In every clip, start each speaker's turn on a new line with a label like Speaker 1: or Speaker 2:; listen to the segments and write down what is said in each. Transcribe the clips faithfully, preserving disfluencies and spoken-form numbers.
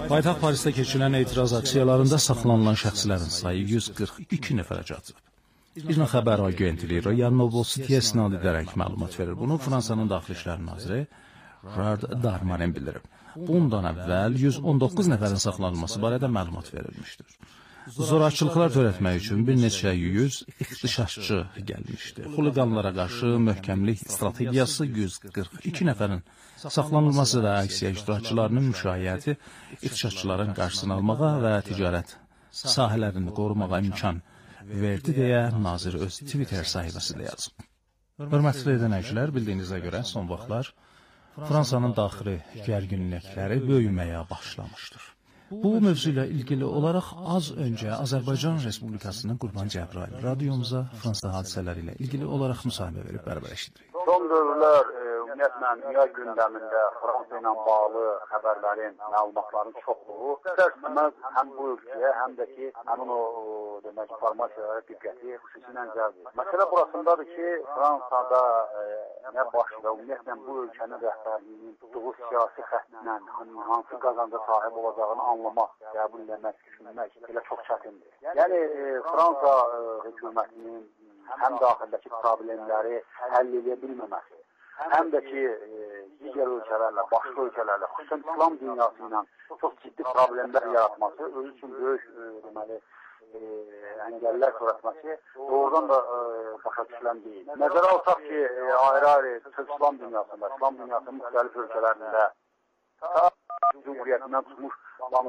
Speaker 1: Paytaxt Parisdə keçirilən etiraz aksiyalarında saxlanılan şəxslərin sayı yüz qırx iki nəfərə çatıb. İrna xəbər agentliyi Royal Novosti-yə istinad edərək məlumat verir. Bunu Fransanın Daxili İşlər naziri Rad Darmanin bildirib. Bundan əvvəl yüz on doqquz nəfərin saxlanılması barədə məlumat verilmişdir. Zorakılıqlar törətmək üçün bir neçə yüz ixtişaşçı gəlmişdi. Xuliqanlara qarşı möhkəmlik strategiyası yüz qırx iki nəfərin saxlanılması da aksiya iştirakçılarının müşayiəti ixtişaşçıların qarşısını almağa və ticarət sahələrini qorumağa imkan verdi deyə nazir öz Twitter sahifəsində yazıb. Hörmətli dinləyicilər, bildiyinizə görə son vaxtlar Fransanın daxili gərginlikləri böyüməyə başlamışdır. Bu mövzu ilə ilgili olaraq az öncə Azərbaycan Respublikasının Qurban Cəbrayıl radiomuza Fransa hadisələri ilə ilgili olaraq müsahibə verib bərabər eşidirik.
Speaker 2: Son dövrlər ümumiyyətlə dünya gündəmində Fransa ilə bağlı xəbərlərin, məlumatların çoxluğu istər-istəməz həm bu ölkəyə, həm də ki, həmin o demək informasiyalara diqqəti xüsusilə cəlb edir. Məsələ burasındadır ki, Fransada e, nə başda ümumiyyətlə bu ölkənin rəhbərliyinin tutduğu siyasi xəttlə hansı qazanca sahib olacağını anlamaq, qəbul etmək, düşünmək elə çox çətindir. Yəni e, Fransa e, hökumətinin həm daxildəki problemləri həll edə bilməməsi, həm də ki, e, digər ölkələrlə, başqa ölkələrlə, xüsusən İslam dünyası ilə çox ciddi problemlər yaratması, özü üçün böyük e, deməli, e, əngəllər törətməsi doğrudan da e, başa düşülən deyil. Nəzərə alsaq ki, e, ayrı-ayrı İslam dünyasında, İslam dünyasının müxtəlif ölkələrində Cumhuriyyətindən tutmuş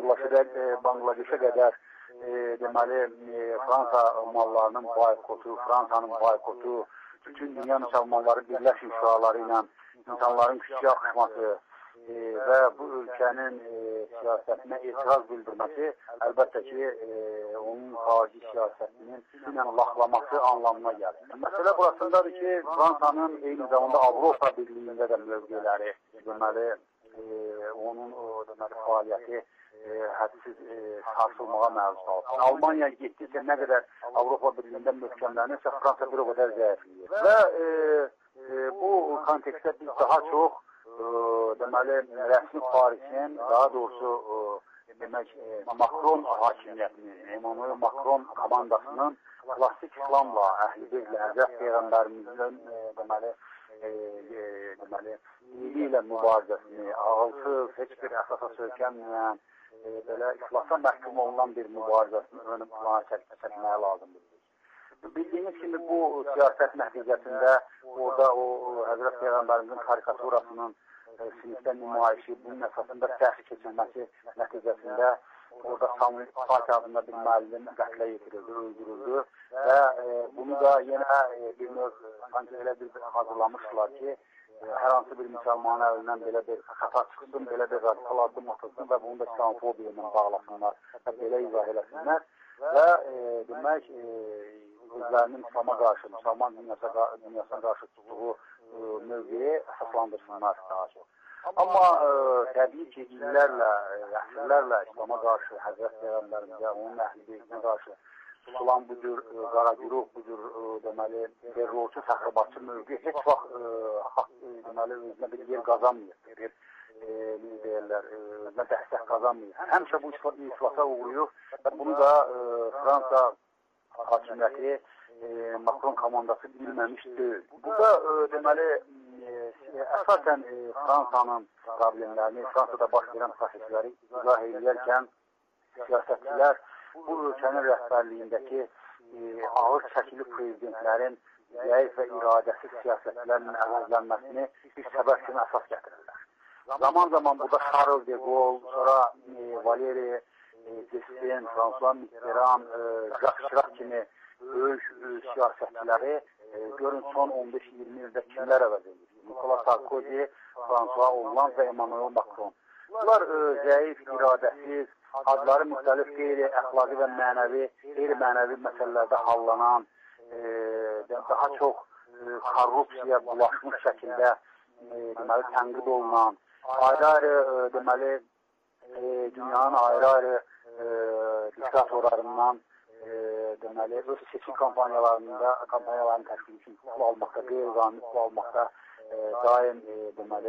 Speaker 2: Bangladeşə qədər e, deməli, e, Fransa mallarının boykotu, Fransanın boykotu, bütün dünya müsəlmanları birləşmiş şüaları ilə insanların küçüyə axışması e, və bu ölkənin e, siyasətinə etiraz bildirməsi əlbəttə ki, e, onun xarici siyasətinin ilə laxlaması anlamına gəlir. Məsələ burasındadır ki, Fransanın eyni zamanda Avropa Birliyində də mövqeləri, deməli, e, onun o, deməli, fəaliyyəti e, hədsiz e, sarsılmağa məruz qalır. Almanya getdikcə nə qədər Avropa Birliyində möhkəmlənirsə, Fransa bir o qədər zəifləyir. Və e, e, bu kontekstdə biz daha çox e, deməli, rəsmi Parisin, daha doğrusu e, demək, e, Macron hakimiyyətinin, Emmanuel Macron komandasının klassik İslamla, Əhl-i Beytlə, Həzrət Peyğəmbərimizin e, deməli, e, e, deməli, dini ilə mübarizəsini, ağılsız, heç bir əsasa söykənməyən, e, belə iflasa məhkum olunan bir mübarizəsini önüm plana çək çəkməyə lazımdır. Bildiyiniz kimi bu siyasət nəticəsində orada o Həzrət Peyğəmbərimizin karikaturasının e, sinifdə nümayişi, bunun əsasında səhv keçilməsi nəticəsində orada Samuel Paty adında bir müəllim qətlə yetirildi, öldürüldü və e, bunu da yenə e, bir növ sanki elə bir hazırlamışlar ki, e, hər hansı bir müsəlmanın əlindən belə bir xəta çıxsın, belə bir radikal addım atılsın və bunu da İslamofobiya ilə bağlasınlar və belə izah eləsinlər və e, demək, e, özlərinin İslama qarşı, müsəlman dünyasına, dünyasına qarşı tutduğu e, mövqeyi əsaslandırsınlar daha çox. Amma e, təbii ki, illərlə, əsrlərlə İslama qarşı, Həzrət Peyğəmbərimizə, onun Əhl-i Beytinə qarşı tutulan bu cür e, qara güruh, bu cür e, deməli, terrorçu, təxribatçı mövqe heç vaxt e, haqq, e, deməli, özünə bir yer qazanmıyor, bir e, deyirlər, e, özünə dəstək qazanmıyor. Həmişə bu iflasa uğruyur və bunu da e, Fransa hakimiyyəti e, Macron komandası bilməmiş deyil. Burada e, deməli, e, əsasən e, Fransanın problemlərini, Fransada baş verən prosesləri izah edərkən siyasətçilər bu ölkənin rəhbərliyindəki e, ağır çəkili prezidentlərin zəif və iradəsiz siyasətlərin əvəzlənməsini bir səbəb kimi əsas gətirirlər. Zaman zaman burada Charles de Gaulle, sonra e, Valéry Giscard, François Mitterrand, e, Jacques Chirac kimi böyük e, siyasətçiləri e, görün son on beş iyirmi ildə kimlər əvəz edir? Nicolas Sarkozy, François Hollande və Emmanuel Macron. Bunlar e, zəif, iradəsiz, adları müxtəlif qeyri-əxlaqi və mənəvi, qeyri-mənəvi məsələlərdə hallanan, e, daha çox e, korrupsiya bulaşmış şəkildə e, deməli, tənqid olunan, ayrı-ayrı e, deməli, e, dünyanın ayrı-ayrı e, diktatorlarından e, deməli, öz seçim kampanyalarında, kampanyalarını təşkil üçün pul almaqda, qeyri-qanuni pul almaqda e, daim e, deməli,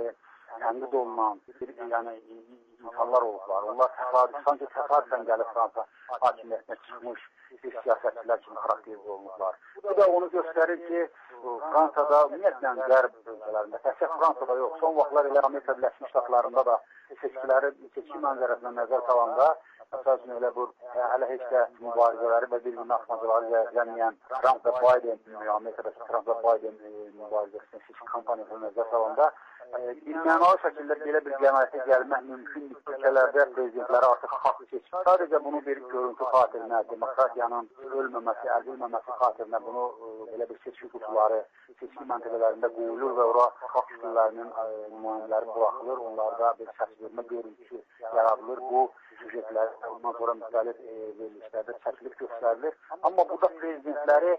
Speaker 2: tənqid olunan bir, yəni, insanlar olublar. Onlar təsadüf, sanki təsadüfən gəlib Fransa hakimiyyətinə çıxmış bir siyasətçilər kimi xarakterizə olunublar. Bu da onu göstərir ki, Fransada, ümumiyyətlə, qərb bölgələrində, təkcə Fransada yox, son vaxtlar elə Amerika Birləşmiş Ştatlarında da seçkiləri, seçki mənzərəsindən nəzər salanda, əsas üçün elə bu, hələ heç də mübarizələri və bir-birinin atmacaları zəyəflənməyən Trump və Biden, Amerikadakı Trump və Biden mübarizəsində seçki kampaniyasını nəzər salanda, bir mənalı şəkildə belə bir qənaətə gəlmək mümkün ölkələrdə prezidentləri artıq haqlı seçir. Sadəcə bunu bir görüntü xatirinə, demokratiyanın ölməməsi, əzilməməsi xatirinə bunu belə bir seçki qutuları, seçki məntəqələrində qoyulur və ora xalq kütlələrinin nümayəndələri buraxılır, onlarda bir səsvermə görüntüsü yaradılır. Bu süjetlər ondan sonra müxtəlif verilişlərdə çəkilib göstərilir. Amma burada prezidentləri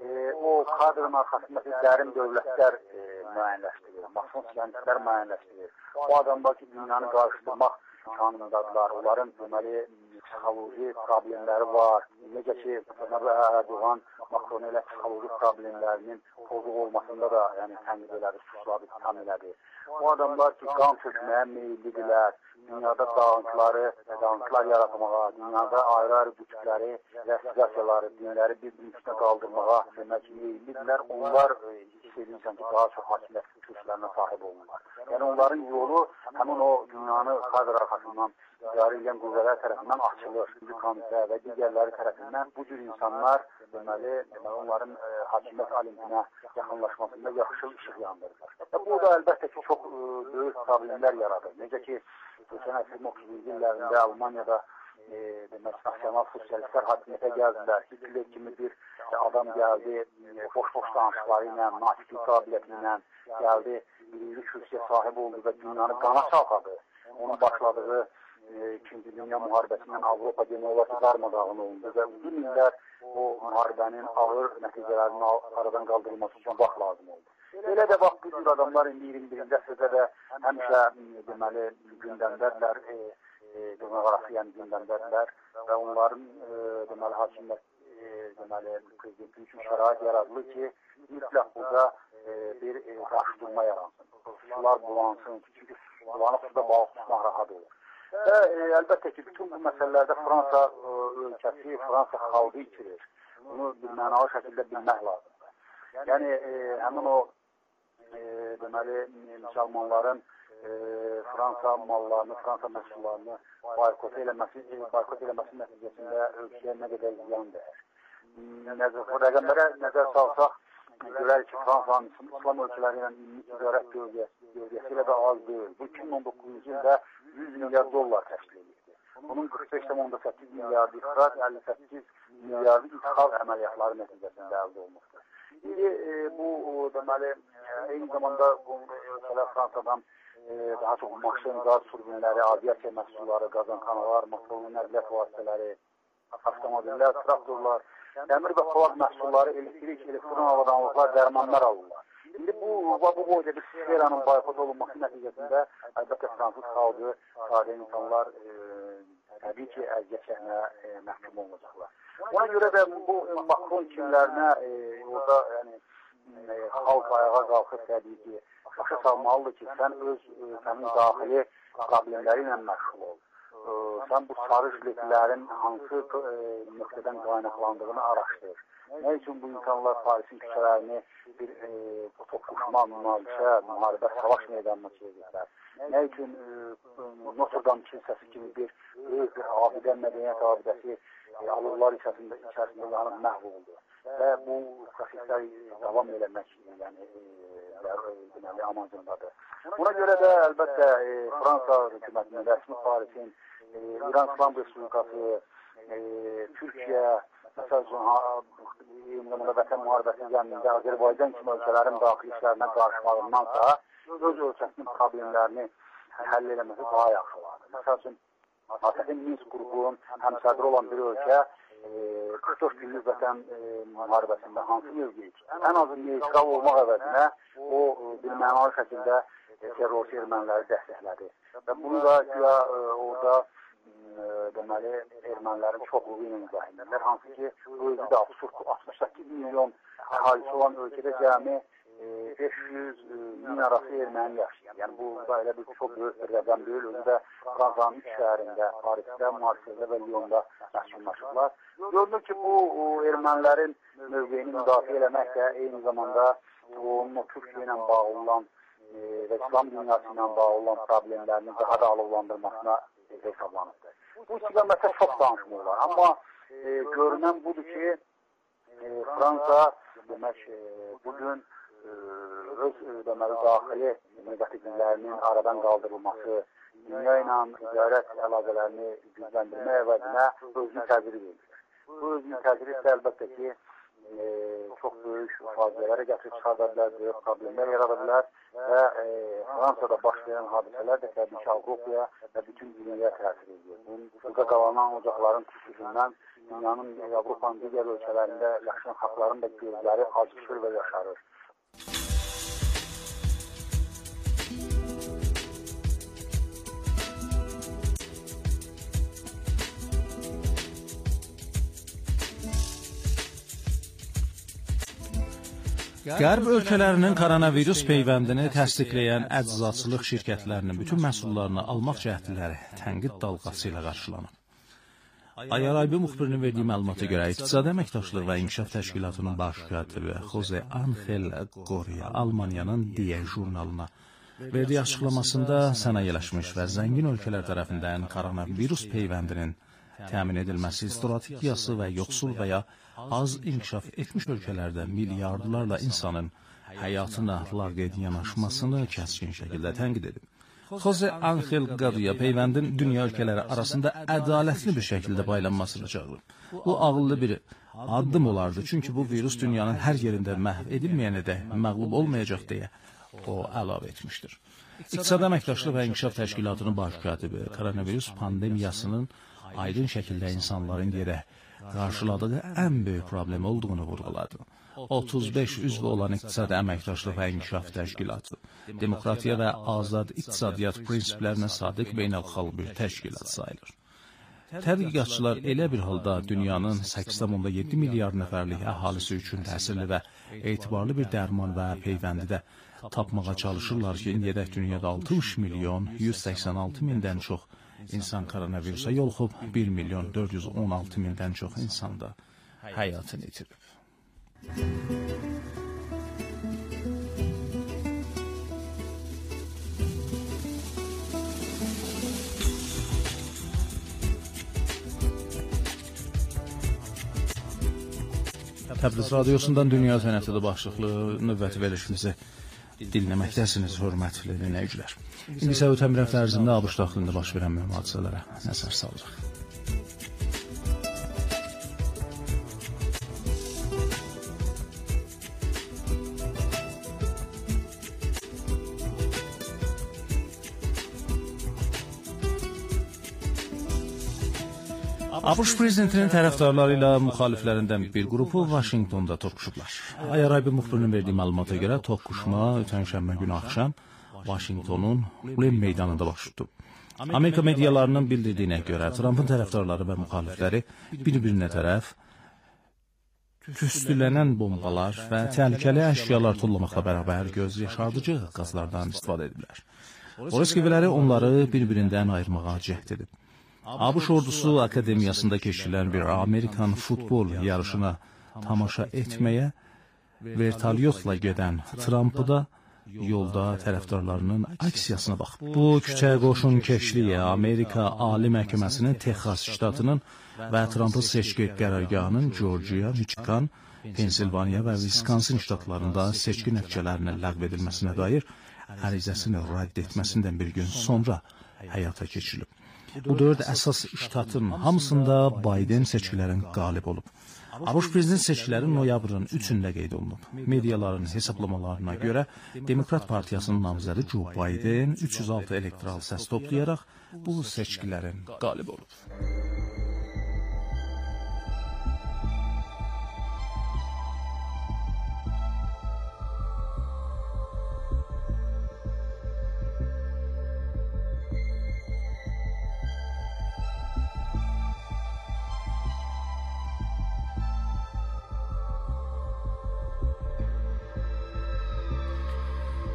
Speaker 2: o kadrın arxasındakı dərin dövlətlər müəyyənləşdirir, mason siyonistlər müəyyənləşdirir. O adamlar ki, dünyanı qarışdırmaq imkanındadılar, onların deməli psixoloji problemləri var. Necə ki, Erdoğan Macron ilə psixoloji problemlərinin pozuq olmasında da yəni, tənqid elədi, suçladı, tam elədi. O adamlar ki, qan tökməyə meyillidirlər, dünyada dağıntıları, dağıntılar yaratmağa, dünyada ayrı-ayrı qütbləri və sizasiyaları, dinləri bir-birinin üstünə qaldırmağa demək meyillidirlər. Onlar istəyirsən ki, daha çox hakimiyyət kürsülərinə sahib olurlar. Yəni, onların yolu həmin o dünyanı kadr arxasından idarə edən qüvvələr tərəfindən açılır. Bizi komitə və digərləri tərəfindən bu cür insanlar deməli, onların e, hakimiyyət aliminə yaxınlaşmasında yaxşı işıq yandırırlar. Və bu da əlbəttə ki, çox e, böyük problemlər yaradır. Necə ki, keçən əsrin otuzuncu illərində Almaniyada e, demək, nasional sosialistlər hakimiyyətə gəldilər. Hitler kimi bir adam gəldi, boş-boş danışıqları ilə, natiklik qabiliyyəti ilə gəldi, birinci kürsüyə sahib oldu və dünyanı qana çalxadı. Onun başladığı İkinci Dünya müharibəsindən Avropa demək olar ki, darmadağın olundu və uzun illər o müharibənin ağır nəticələrinin aradan qaldırılması üçün vaxt lazım oldu. Belə də vaxt bu cür adamlar indi iyirmi birinci əsrdə də həmişə deməli gündəmdədirlər, e, e, demoqrafi yəni gündəmdədirlər və onların e, deməli hakimiyyət e, deməli prezidentlik üçün şərait yaradılır ki, mütləq burada e, bir e, qarşıdurma yaransın. Sular bulansın, çünki bulanıq suda balıq tutmaq rahat olur. Və e, əlbəttə ki, bütün bu məsələlərdə Fransa e, ölkəsi, Fransa xalqı itirir. Bunu bir mənalı şəkildə bilmək lazımdır. Yəni, e, həmin o e, deməli, müsəlmanların e, Fransa mallarını, Fransa məhsullarını boykot eləməsi, boykot eləməsi nəticəsində ölkəyə nə qədər ziyan dəyər. Nəzər, rəqəmlərə nəzər salsaq, görək ki, Fransanın İslam ölkələri ilə ümumi ticarət bölgəsi ilə də az deyil. Bu iki min on doqquzuncu ildə yüz milyar dollar təşkil edirdi. Bunun qırx beş nöqtə səkkiz milyardı ixrac, əlli səkkiz milyardı ixal əməliyyatları nəticəsində əldə olunmuşdur. İndi e, bu o, deməli, eyni zamanda bu ölkələr Fransadan e, daha çox maşın, qaz turbinləri, aviasiya məhsulları, qazanxanalar, motorlu nəqliyyat vasitələri, avtomobillər, traktorlar, dəmir və polad məhsulları, elektrik, elektron avadanlıqlar, dərmanlar alırlar. İndi bu, bu boyda bir sferanın boykot olunması nəticəsində əlbəttə fransız xalqı, sadə insanlar e, təbii ki, əziyyət çəkməyə e, məhkum olunacaqlar. Ona görə də bu Macron kimlərinə e, orada yəni, e, xalq ayağa qalxıb təbii ki, başa salmalıdır ki, sən öz e, sənin daxili problemləri ilə məşğul ol. E, sən bu sarı jiletlərin hansı e, nöqtədən qaynaqlandığını araşdır. Nə üçün bu insanlar Parisin küçələrini bir e, toqquşma, münaqişə, müharibə, savaş meydanına çevirdirlər? Nə üçün e, Notre Dame kilsəsi kimi bir böyük bir abidə, mədəniyyət abidəsi e, alırlar içərisində, içərisində yanıb məhv oldu? Və bu proseslər davam eləmək yəni, e, deməli, amacındadır. Buna görə də əlbəttə e, Fransa hökumətinin, rəsmi Parisin, e, İran İslam Respublikası, e, Türkiyə, məsəl üçün, zamanda vətən müharibəsi zəminində Azərbaycan kimi ölkələrin daxili işlərinə qarışmağındansa, öz ölkəsinin problemlərini həll eləməsi daha yaxşı olardı. Məsəl üçün, ATƏT-in Minsk qrupunun həmsədri olan bir ölkə qırx dörd günlük vətən müharibəsində hansı mövqeyi? Ən azı neytral olmaq əvəzinə o bir mənalı şəkildə terrorçu erməniləri dəstəklədi. Və bunu da güya orada deməli, ermənilərin çoxluğu ilə izah edirlər. Hansı ki, özü də absurd altmış səkkiz milyon əhalisi olan ölkədə cəmi beş yüz min arası erməni yaşayır. Yəni bu da elə bir çox böyük bir rəqəm deyil. Özü də Fransanın üç şəhərində, Parisdə, Marseille və Lyonda məskunlaşıblar. Görünür ki, bu ermənilərin mövqeyini müdafiə eləmək də eyni zamanda onun o Türkiyə ilə bağlı olan və İslam dünyası ilə bağlı olan problemlərini daha da alovlandırmasına hesablanır. Bu istiqamətdə çox danışmırlar. Amma e, görünən budur ki, e, Fransa demək, e, bugün e, öz e, deməli, daxili negativliklərinin aradan qaldırılması, dünya ilə ticarət əlaqələrini gücləndirmə əvəzinə özünü təziri verir. Bu özünü təziri isə əlbəttə ki, e, çox böyük faciələrə gətirib çıxarda bilər, böyük problemlər yarada bilər və e, Fransada baş verən hadisələr də təbii ki, Avropaya və bütün dünyaya təsir edir. Burada qalanan ocaqların xüsusindən dünyanın, Avropanın digər ölkələrində yaşayan xalqların da gözləri acışır və yaşarır.
Speaker 1: Qərb ölkələrinin koronavirus peyvəndini təsdiqləyən əczaçılıq şirkətlərinin bütün məhsullarını almaq cəhdləri tənqid dalğası ilə qarşılanıb. Ayaraybi müxbirinin verdiyi məlumata görə İqtisadi Əməkdaşlıq və İnkişaf Təşkilatının baş katibi Jose Angel Goria Almaniyanın Die jurnalına verdiyi açıqlamasında sənayeləşmiş və zəngin ölkələr tərəfindən koronavirus peyvəndinin təmin edilməsi strategiyası və yoxsul və ya az inkişaf etmiş ölkələrdə milyardlarla insanın həyatına laqeyd yanaşmasını kəskin şəkildə tənqid edib. Jose Angel Goria peyvəndin dünya ölkələri arasında ədalətli bir şəkildə paylanmasını çağırıb. Bu ağıllı bir addım olardı, çünki bu virus dünyanın hər yerində məhv edilməyənə də məğlub olmayacaq deyə o əlavə etmişdir. İqtisadi Əməkdaşlıq və İnkişaf Təşkilatının baş katibi koronavirus pandemiyasının aydın şəkildə insanların yerə qarşıladığı ən böyük problem olduğunu vurğuladı. otuz beş üzvü olan İqtisadi Əməkdaşlıq və İnkişaf Təşkilatı, demokratiya və azad iqtisadiyyat prinsiplərinə sadiq beynəlxalq bir təşkilat sayılır. Tədqiqatçılar elə bir halda dünyanın səkkiz nöqtə yeddi milyard nəfərlik əhalisi üçün təsirli və etibarlı bir dərman və peyvəndi də tapmağa çalışırlar ki, indiyədək dünyada altmış milyon yüz səksən altı mindən çox insan koronavirusa yoluxub, bir milyon dörd yüz on altı mindən çox insan da həyatını itirib. Təbriz radiosundan Dünya Sənətidir başlıqlı növbəti verilişimizi dinləməkdəsiniz, hörmətli dinləyicilər. İndi isə ötən bir həftə ərzində ABŞ daxilində baş verən mühüm hadisələrə nəzər salırıq. ABŞ prezidentinin tərəfdarları ilə müxaliflərindən bir qrupu Vaşinqtonda toqquşublar. Ayaraybi müxbirinin verdiyi məlumata görə toqquşma ötən şənbə günü axşam Vaşinqtonun Ulen meydanında baş tutub. Amerika medialarının bildirdiyinə görə Trumpın tərəfdarları və müxalifləri bir-birinə tərəf tüstülənən bombalar və təhlükəli əşyalar tullamaqla bərabər göz yaşardıcı qazlardan istifadə ediblər. Oreskivləri onları bir-birindən ayırmağa cəhd edib. ABŞ ordusu akademiyasında keçirilən bir Amerikan futbol yarışına tamaşa etməyə vertolyotla gedən Trumpı da yolda tərəfdarlarının aksiyasına baxıb. Bu küçə qoşun keşliyə Amerika Ali Məhkəməsinin Texas ştatının və Trumpın seçki qərargahının Georgia, Michigan, Pensilvaniya və Wisconsin ştatlarında seçki nəticələrinin ləğv edilməsinə dair ərizəsini rədd etməsindən bir gün sonra həyata keçirilib. Bu dörd əsas ştatın hamısında Biden seçkilərin qalib olub. ABŞ prezident seçkiləri noyabrın üçündə qeyd olunub. Mediaların hesablamalarına görə Demokrat Partiyasının namizədi Joe Biden üç yüz altı elektoral səs toplayaraq bu seçkilərin qalib olub.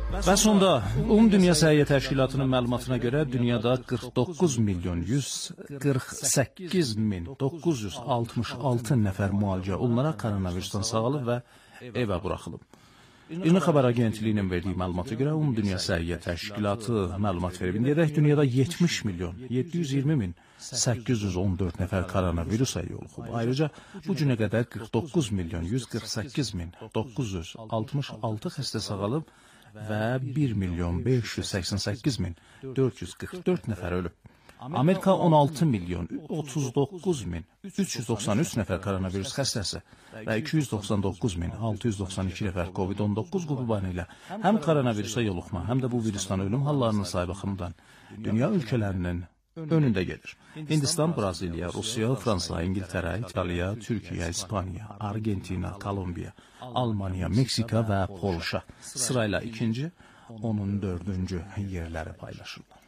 Speaker 1: Və sonda Ümumdünya Səhiyyə Təşkilatının məlumatına görə dünyada qırx doqquz milyon yüz qırx səkkiz min doqquz yüz altmış altı nəfər müalicə olunaraq koronavirusdan sağalıb və evə buraxılıb. İRNA xəbər agentliyinin verdiyi məlumata görə Ümumdünya Səhiyyə Təşkilatı məlumat verib. İndiyədək dünyada yetmiş milyon yeddi yüz iyirmi min səkkiz yüz on dörd nəfər koronavirusa yoluxub. Ayrıca bu günə qədər qırx doqquz milyon yüz qırx səkkiz min doqquz yüz altmış altı xəstə sağalıb və bir milyon beş yüz səksən səkkiz min dörd yüz qırx dörd nəfər ölüb. Amerika on altı milyon otuz doqquz min üç yüz doxsan üç nəfər koronavirus xəstəsi və iki yüz doxsan doqquz min altı yüz doxsan iki nəfər COVID on doqquz qurbanı ilə həm koronavirusa yoluxma, həm də bu virusdan ölüm hallarının sayı baxımından dünya ölkələrinin önündə gedir. Hindistan, Braziliya, Rusiya, Fransa, İngiltərə, İtaliya, Türkiyə, İspaniya, Argentina, Kolumbiya, Almaniya, Meksika və Polşa sırayla ikinci, onun dördüncü yerləri paylaşırlar.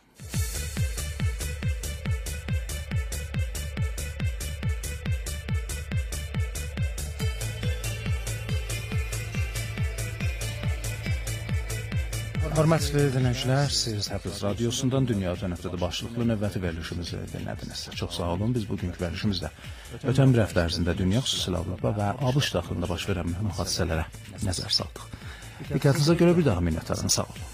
Speaker 1: Hörmətli dinləyicilər, siz Təbriz radiosundan Dünya Ötən Həftədə başlıqlı növbəti verilişimizi dinlədiniz. Çox sağ olun, biz bugünkü verilişimizdə ötən bir həftə ərzində dünya, xüsusilə Avropa və ABŞ daxilində baş verən mühüm hadisələrə nəzər saldıq. Diqqətinizə görə bir daha minnətdarım, sağ olun.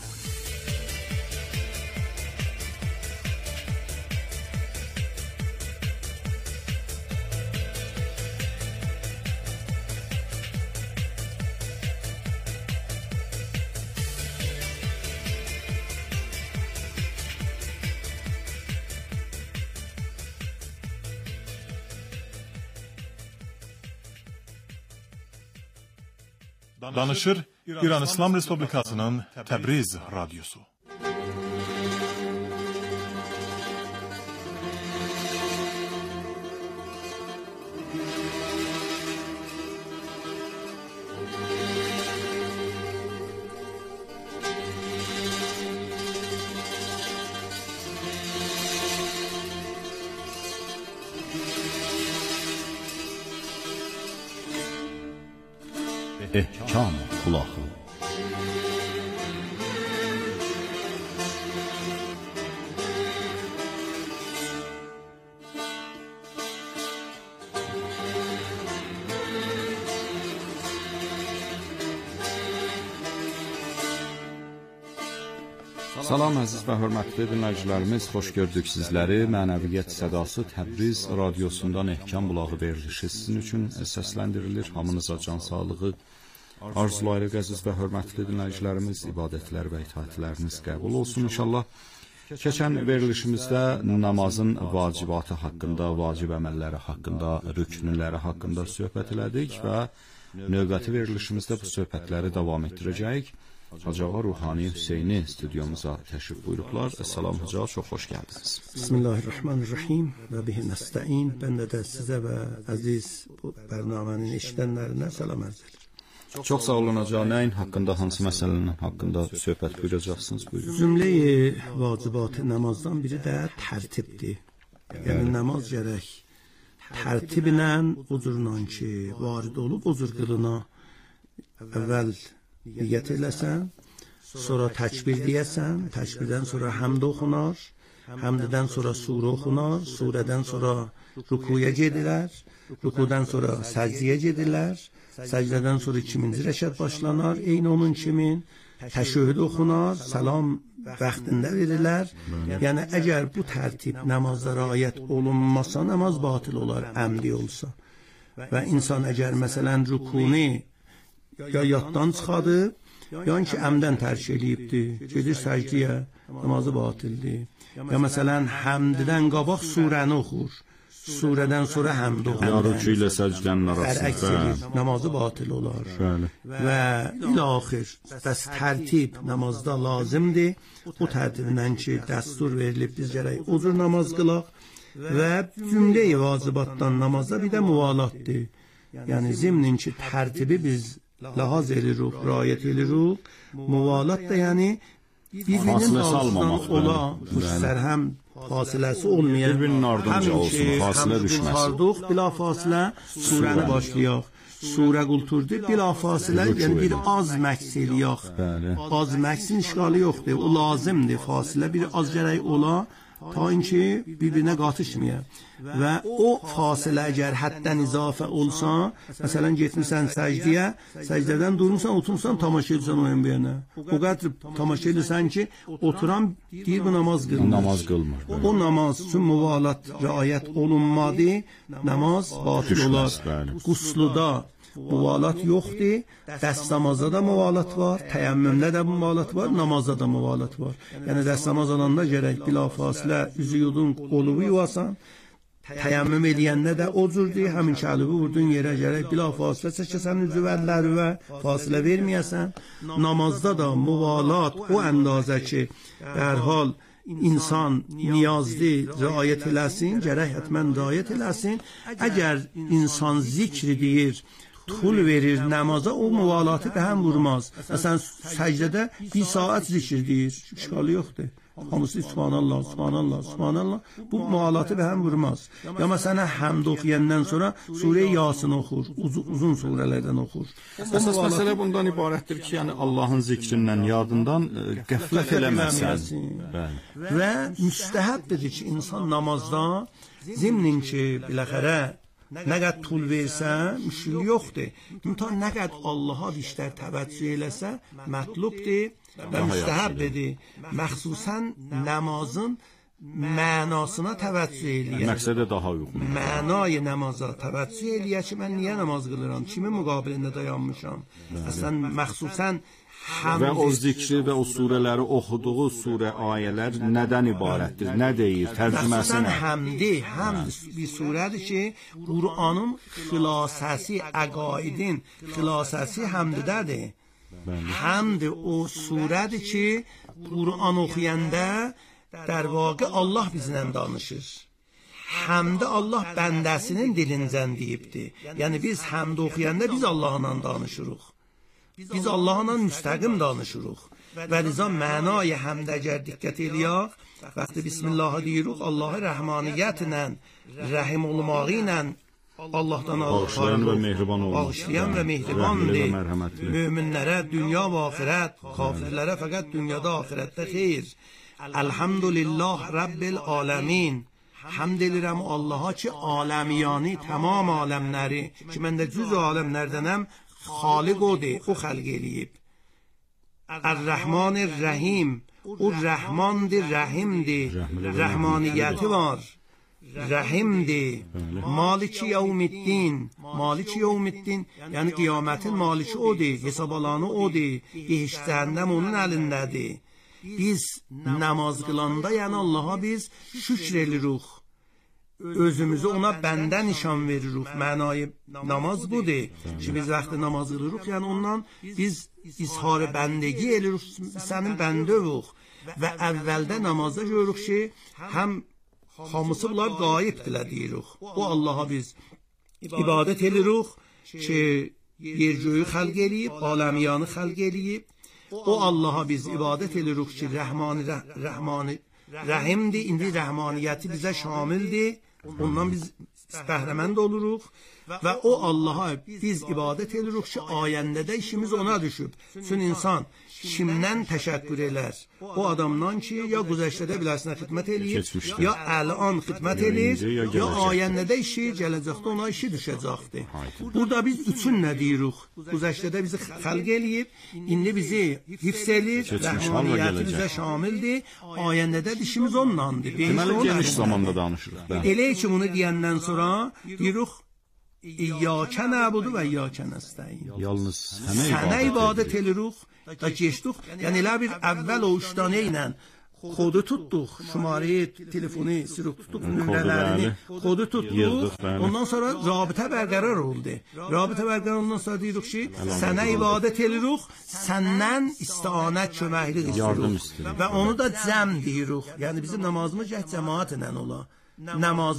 Speaker 3: Danışır İran İslam Respublikasının Təbriz radyosu.
Speaker 4: Ehkam kulağı. Salam əziz və hörmətli dinləyicilərimiz, xoş gördük sizləri. Mənəviyyət sədası Təbriz radiosundan Ehkam bulağı verilişi sizin üçün səsləndirilir. Hamınıza can sağlığı arzulayırıq əziz və hörmətli dinləyicilərimiz. İbadətlər və itaətləriniz qəbul olsun inşallah. Keçən verilişimizdə namazın vacibatı haqqında, vacib əməlləri haqqında, rüknləri haqqında söhbət elədik və növbəti verilişimizdə bu söhbətləri davam etdirəcəyik. Hacı Ağa Ruhani Hüseyni stüdyomuza təşrif buyurublar. Əssalam Hacı Ağa, çox xoş gəldiniz.
Speaker 5: Bismillahirrahmanirrahim və bihi nəstəin. Mən də sizə və əziz bu bərnamənin eşidənlərinə salam ərz edir.
Speaker 4: Çox sağ olun Hacı Ağa. Nəyin haqqında, hansı məsələnin haqqında söhbət buyuracaqsınız? Buyurun.
Speaker 5: Cümləyi vacibat namazdan biri də tərtibdir. Yəni namaz gərək tərtiblə o cürlə ki, varid olub o cür qılına əvvəl niyyət eləsən, sonra təkbir deyəsən, təkbirdən sonra həmd oxunar, həmddən sonra surə oxunar, surədən sonra rükuya gedilər, rükudan sonra səcdiyə gedilər, səcdədən sonra ikinci rəkat başlanar, eyni onun kimi təşəhhüd oxunar, salam vaxtında verilər. Yəni əgər bu tərtib namazda rəayət olunmasa, namaz batıl olar, əmdi olsa. Və insan əgər məsələn rükuni ya yaddan çıxadır, ya ki əmdən tərk eləyibdir, gedir səcdiyə, namazı batildir. Ya məsələn həmddən qabaq surəni oxur, surədən sonra həmd oxur.
Speaker 4: Ya rükü ilə səcdənin arasında
Speaker 5: namazı batil olar.
Speaker 4: Bəli.
Speaker 5: Və ilaxir, bəs tərtib namazda lazımdır. O tərtiblə ki, dəstur verilib, biz gərək o cür namaz qılaq və cümlə-i vacibatdan namazda bir də muvalatdır. Yəni zimnin ki, tərtibi biz lahaz edirik, rayət edirik. Muvalat da yəni bir-birinin arasından ola, bu sərhəm fasiləsi olmayan,
Speaker 4: bir-birinin ardınca olsun, fasilə düşməsin.
Speaker 5: Hardıq, bila fasilə surəni başlayaq. surə qulturdur, bilafasilə, yəni bir az məks eləyək. Az məksin işğalı yoxdur, o lazımdır, fasilə bir az gərək ola, ta inki bir-birinə qatışmaya. Və o fasilə əgər həddən izafə olsa, məsələn, getmirsən səcdiyə, səcdədən durmuşsan, oturmuşsan, tamaşa edirsən o yan bir yana. O qədər tamaşa edirsən ki, oturan deyir bu namaz qılmır.
Speaker 4: Namaz qılmır.
Speaker 5: O namaz üçün müvalat rəayət olunmadı, namaz batıl olar. Qusluda müvalat yoxdur, dəst namazda da müvalat var, təyəmmümdə də müvalat var, namazda da müvalat var. Yəni dəst namaz alanda gərək bilafasilə üzü yudun, qolubu yuvasan, təyəmmüm eləyəndə də o cürdür, həmin kəlibi vurdun yerə gərək bilafasilə çəkəsən üzü vəlləri və fasilə verməyəsən. Namazda da müvalat o əndazə ki, dərhal insan niyazlı riayət eləsin, gərək hətmən riayət eləsin. Əgər insan zikri deyir, tul verir namaza, o müvalatı به هم vurmaz. Məsələn, səcdədə bir saat zikir deyir, işğalı yoxdur. Hamısı subhanallah, subhanallah, subhanallah. Bu müvalatı به هم vurmaz. Ya məsələn, həmd oxuyandan sonra surə Yasin oxur, uz uzun surələrdən oxur.
Speaker 4: Əsas məsələ bundan ibarətdir ki, yəni Allahın zikrindən, yadından qəflət eləməsən.
Speaker 5: Və müstəhəbdir ki, insan namazda zimnin ki, biləxərə nə qədər tul versə, müşkil yoxdur. Müntə nə qədər Allaha biştər təvəccüh eləsə, mətlubdur və müstəhəbdir. Məxsusən namazın mənasına təvəccüh eləyir.
Speaker 4: Məqsədə daha uyğun.
Speaker 5: Mənay namaza təvəccüh eləyir ki, mən niyə namaz qılıram? Kimin müqabilində dayanmışam? Əslən, məxsusən
Speaker 4: və o zikri və o surələri oxuduğu surə ayələr nədən ibarətdir? Nə deyir? Tərcüməsi nə?
Speaker 5: Həmdi, həmd bir surədir ki, Qur'anın xilasəsi, əqaidin xilasəsi həmdidədir. Həmd o surədir ki, Qur'an oxuyanda در واقع Allah bizlə danışır. Həmdə Allah bəndəsinin dilindən deyibdir. Yəni biz həmd oxuyanda biz Allahla danışırıq. Biz Allahla müstəqim danışırıq. Və liza mənay həmdə əgər diqqət eləyək, vaxtı Bismillah deyirik, Allahı rəhmaniyyətlə, rəhim olmağı ilə Allahdan
Speaker 4: bağışlayan və mehriban olmaq.
Speaker 5: Bağışlayan və mehribandır. Möminlərə dünya və axirət, kafirlərə fəqət dünyada, axirətdə xeyr. Elhamdülillah Rabbil Alamin. Həmd edirəm Allaha ki, aləmiyani, tamam aləmləri, ki, mən də cüz aləmlərdənəm, xaliq odur, o xəlq eləyib. Ər-Rəhman-ər-Rəhim, o rəhmandir, rəhimdir, rəhmaniyyəti var, rəhimdir. Maliki yevmiddin, maliki yevmiddin, yəni qiyamətin maliki odur, hesab alanı odur, behişt cəhənnəm onun əlindədir. Biz namaz qılanda, yəni Allaha biz şükr edirik. Özümüzü ona bəndə nişan veririk. Mənayı namaz budur. Ki biz vaxtı namaz qılırıq, yəni ondan biz izhar bəndəgi edirik, sənin bəndə yox. Və əvvəldə namazda görürük ki, həm hamısı bunlar qayibdirlər deyirik. O Allaha biz ibadət edirik ki, yer-göyü xəlq eləyib, aləmiyanı xəlq eləyib. O Allaha biz ibadət edirik ki, Rəhmani, Rəhmani, Rəhimdir, indi rəhmaniyyəti bizə şamildir, ondan biz bəhrəmənd oluruq və o Allaha biz ibadət edirik ki, ayəndədə işimiz ona düşüb. Çünki insan kimdən təşəkkür elər? O adamdan ki, ya güzəştədə biləsinə xidmət eləyir, ya əlan xidmət eləyir, ya ayəndədə işi, gələcəkdə ona işi düşəcəkdir. Burada biz üçün nə deyirik? Güzəştədə bizi xəlq eləyib, indi bizi hifz eləyir, rəhmaniyyəti bizə şamildir, ayəndədə işimiz ondandır.
Speaker 4: Deməli, geniş zamanda danışırıq.
Speaker 5: Elə ki, bunu deyəndən sonra deyirik, İyyəkə nəbudu və iyyəkə nəstəyin.
Speaker 4: Yalnız
Speaker 5: sənə ibadət edirik və keçdik. Yəni elə bir əvvəl o üç dənə ilə kodu tutduq, şumarəyi, telefonu sürüb tutduq, nömrələrini kodu tutduq. Ondan sonra rabitə bərqərar oldu. Rabitə bərqərar ondan sonra deyirik ki, sənə ibadət edirik, səndən istianət, köməklik istirik. Və onu da cəm deyirik. Yəni bizim namazımız cəmaat ilə ola. Namazın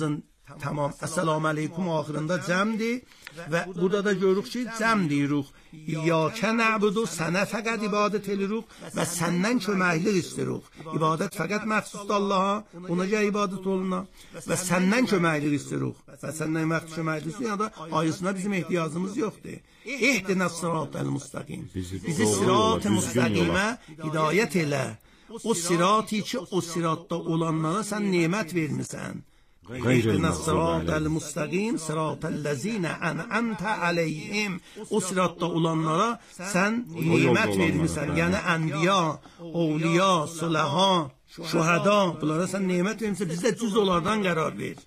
Speaker 5: tamam Esselamu Aleyküm axırında cəmdir və burada da görürük ki, cəm deyirik. İyyəkə nə'budu, sənə fəqət ibadət edirik və səndən köməklik istəyirik. İbadət fəqət məxsusdur Allaha, ona görə ibadət oluna və səndən köməklik istəyirik. Və səndən vaxt köməklik istəyirik, ya da ayısına bizim ehtiyacımız yoxdur. İhdinəs sıratəl müstəqim. Bizi sırat-ı müstəqimə hidayət elə. O sirati ki, o siratda olanlara sən nemət vermisən. İhdinəs sıratəl müstəqim, sıratəl-ləzinə ən'əmtə aleyhim. O siratda olanlara sən nemət vermisən. Yəni ənbiya, ovliya, sulaha, şuhada, bunlara sən nemət vermisən. Bizdə cüz onlardan qərar ver.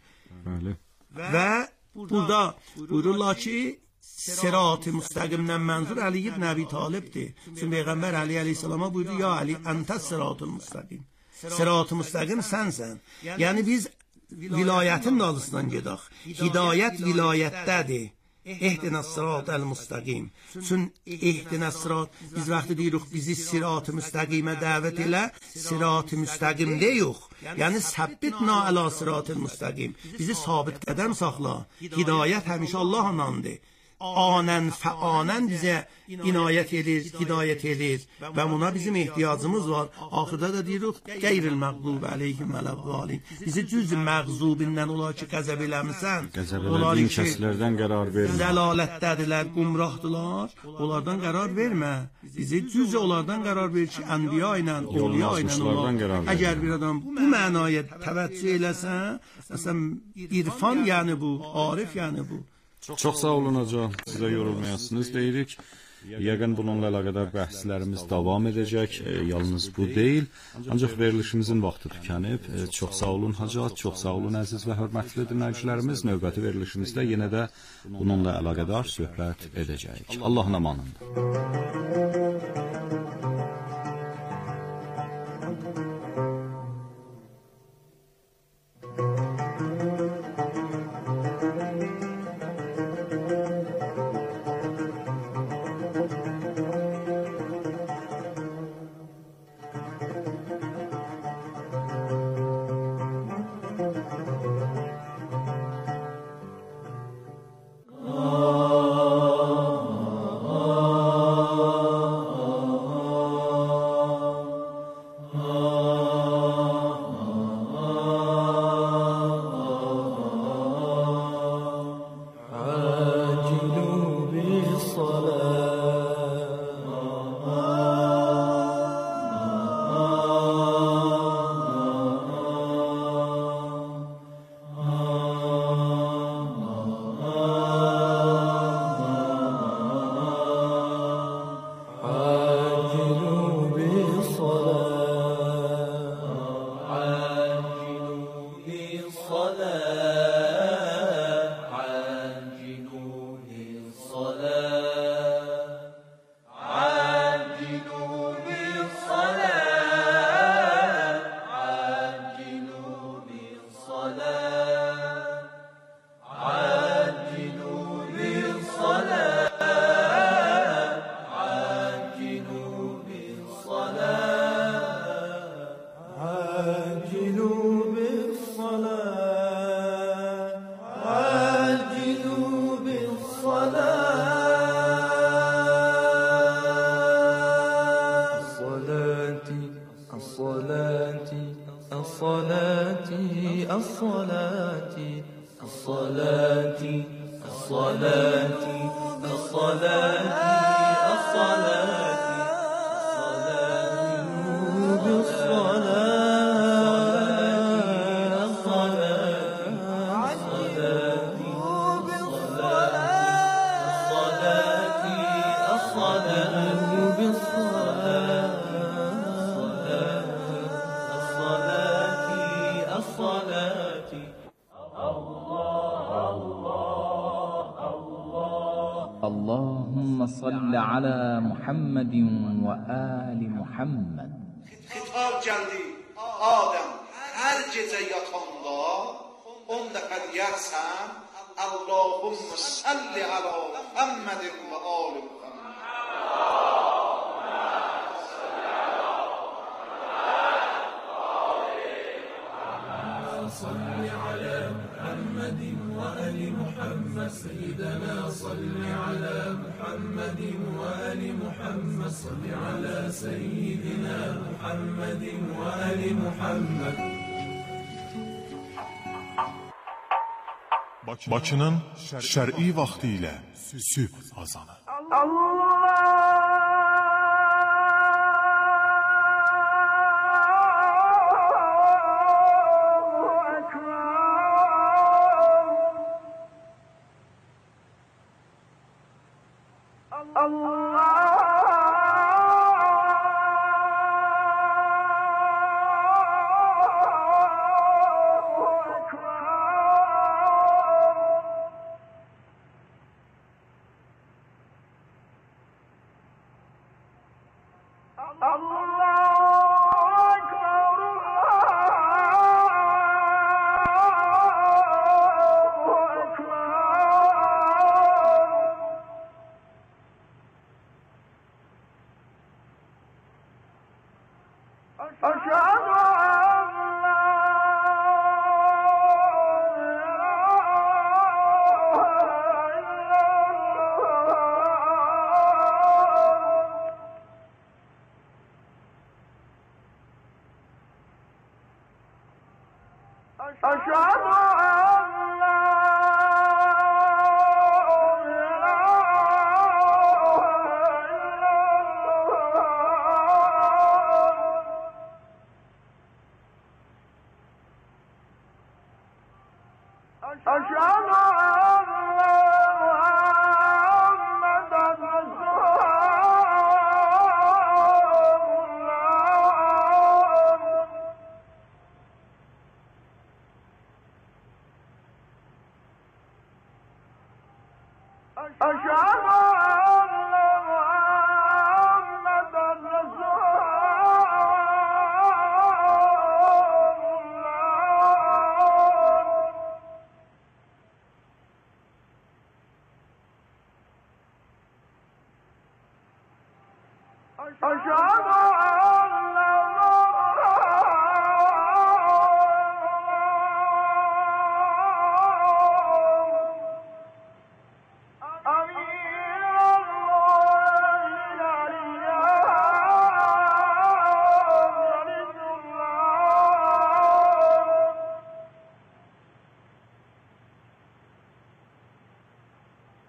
Speaker 5: Və burada buyururlar ki, Sırat-ı müstəqimdən mənzur Əli ibn Əbi Talibdir. Çünki Peyğəmbər Əli əleyhissalama buyurdu, ya Əli, əntəs sırat-ı müstəqim. Sırat-ı müstəqim sənsən. Yəni biz vilayətin dalısından gedək. Hidayət vilayətdədir. İhdinəs sıratəl müstəqim. Çünki ihdinəs sırat, biz vaxtı deyirik, bizi sırat-ı müstəqimə dəvət elə, sırat-ı müstəqimdə yox. Yəni səbbitna əla sırat-ı müstəqim. Bizi sabit qədəm saxla. Hidayət həmişə Allahınandır. Anən fəanən bizə inayət edir, hidayət edir və buna bizim ehtiyacımız var. Axırda da deyirik, qeyril məqzub əleyhim vələddalin. Bizi cüz məqzubindən olar ki, qəzəb eləmisən.
Speaker 4: Qəzəb elədiyin kəslərdən qərar vermə.
Speaker 5: Zəlalətdədirlər, qumrahdılar. Onlardan qərar vermə. Bizi cüz onlardan qərar ver ki, ənbiya ilə, ovliya ilə olar. Əgər bir adam bu mənaya təvəccüh eləsən, məsələn, irfan yəni bu, arif yəni bu.
Speaker 4: Çox sağ olun hocam, sizə yorulmayasınız deyirik. Yəqin bununla əlaqədar bəhslərimiz davam edəcək, e, yalnız bu deyil. Ancaq verilişimizin vaxtı tükənib. E, çox sağ olun Hacat, çox sağ olun əziz və hörmətli dinləyicilərimiz. Növbəti verilişimizdə yenə də bununla əlaqədar söhbət edəcəyik. Allahın amanında.
Speaker 6: اللهم صل على محمد وآل محمد.
Speaker 7: Xitab gəldi, Adəm, hər gecə yatanda on dəfə deyərsən, Allahumma salli ala Muhammedin və ali Muhammed.
Speaker 8: صل على محمد محمد وآل محمد صل على سيدنا محمد وآل محمد.
Speaker 3: Bakının şər'i vaxtı ilə sübh azanı.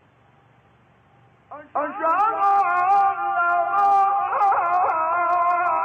Speaker 9: أشهد أن لا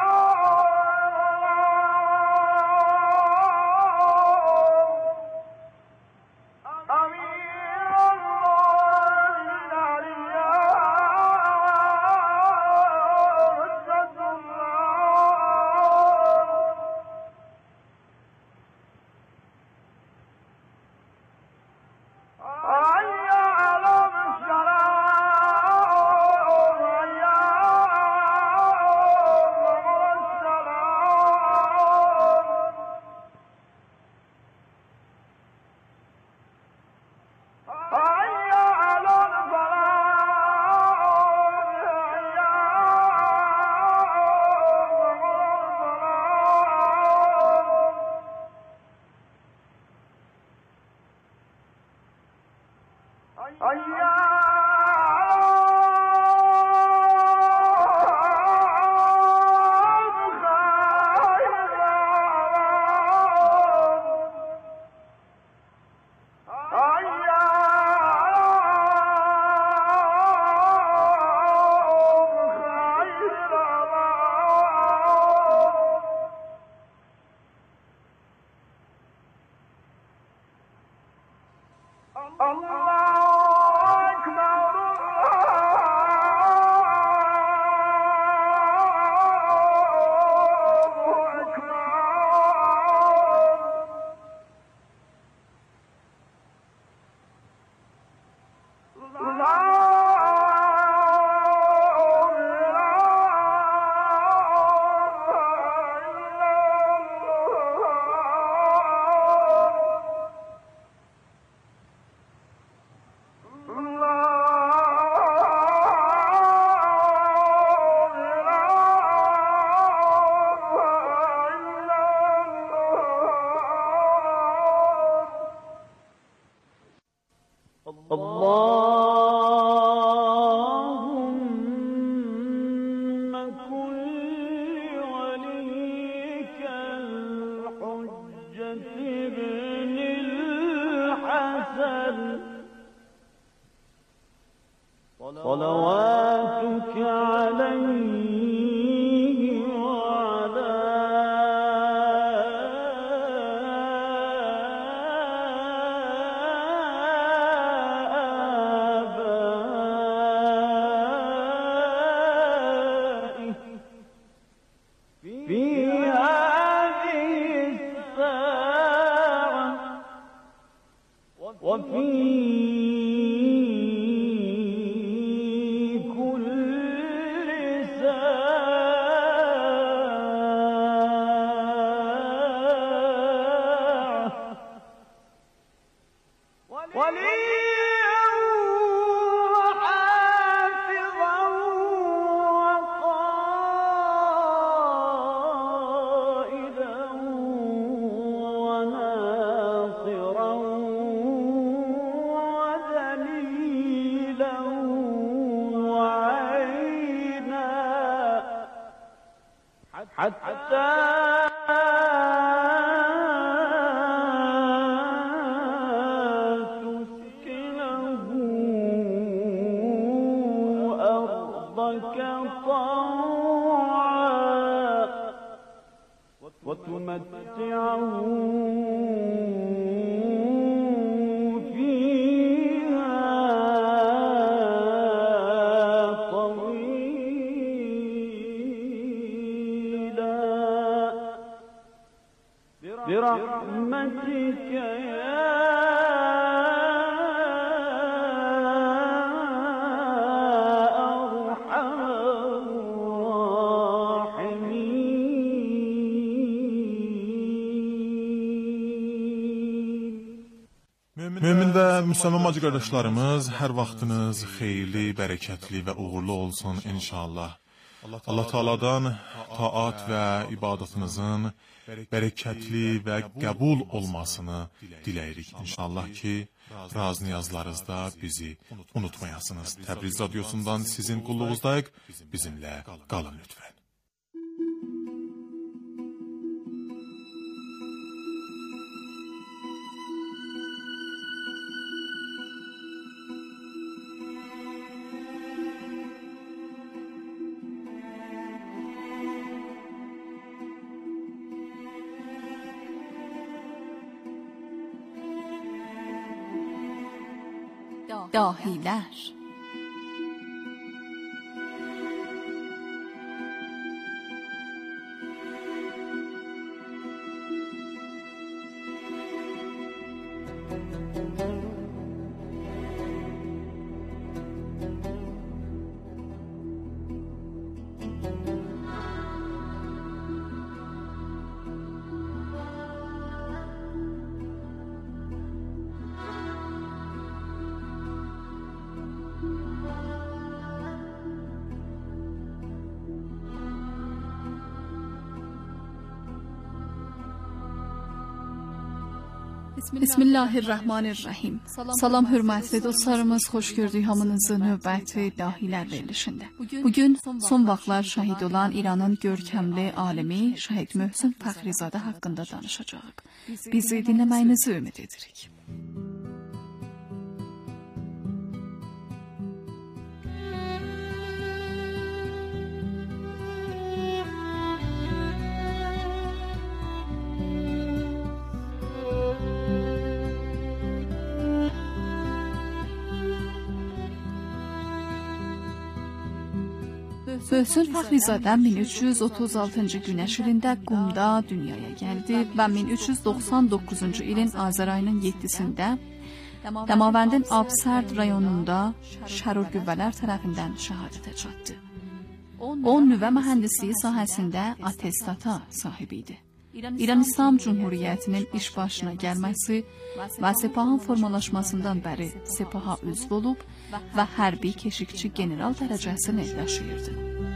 Speaker 8: حتى تسكنه أرضك طوعا وتمتعه برحمتك يا أرحم الراحمين.
Speaker 3: Mömin və müsəlman bacı qardaşlarımız, hər vaxtınız xeyirli, bərəkətli və uğurlu olsun inşallah. Allah Taala'dan taat və ibadətinizin bərəkətli və qəbul olmasını diləyirik inşallah ki, raz niyazlarınızda bizi unutmayasınız. Təbriz radiosundan sizin qulluğunuzdayıq. Bizimlə qalın lütfən.
Speaker 9: Dahiler. Bismillahirrahmanirrahim. Salam hörmətli dostlarımız, xoş gördük hamınızı növbəti Dahilər verilişində. Bugün son vaxtlar şəhid olan İranın görkəmli alimi Şəhid Möhsün Fəxrizadə haqqında danışacağıq. Bizi dinləməyinizi ümid edirik. Möhsün Fəxrizadə min üç yüz otuz altıncı günəş ilində Qumda dünyaya gəldi və min üç yüz doxsan doqquzuncu ilin Azər ayının yeddisində Dəmavəndin Absərd rayonunda şərur qüvvələr tərəfindən şəhadətə çatdı. O, nüvə mühəndisliyi sahəsində atestata sahib idi. İran İslam Cumhuriyyətinin iş başına gəlməsi və Sepahın formalaşmasından bəri Sepaha üzv olub və hərbi keşikçi general dərəcəsini daşıyırdı.